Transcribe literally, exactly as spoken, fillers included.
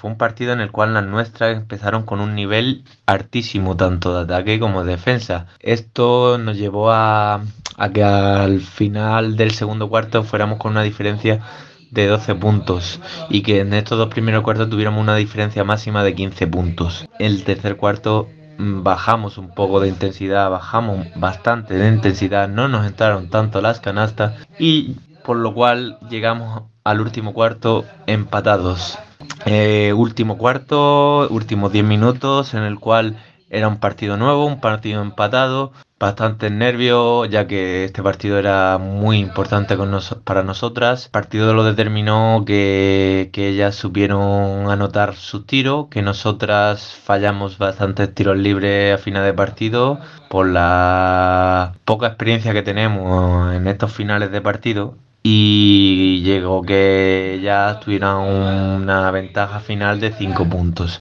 fue un partido en el cual las nuestras empezaron con un nivel altísimo, tanto de ataque como de defensa. Esto nos llevó a, a que al final del segundo cuarto fuéramos con una diferencia de doce puntos y que en estos dos primeros cuartos tuviéramos una diferencia máxima de quince puntos. El tercer cuarto mm, bajamos un poco de intensidad, bajamos bastante de intensidad, no nos entraron tanto las canastas y por lo cual llegamos al último cuarto empatados. Eh, último cuarto, últimos diez minutos en el cual era un partido nuevo, un partido empatado, bastante nervios ya que este partido era muy importante con nos- para nosotras. El partido lo determinó que, que ellas supieron anotar sus tiros, que nosotras fallamos bastantes tiros libres a final de partido por la poca experiencia que tenemos en estos finales de partido y llegó que ya tuvieran una ventaja final de cinco puntos.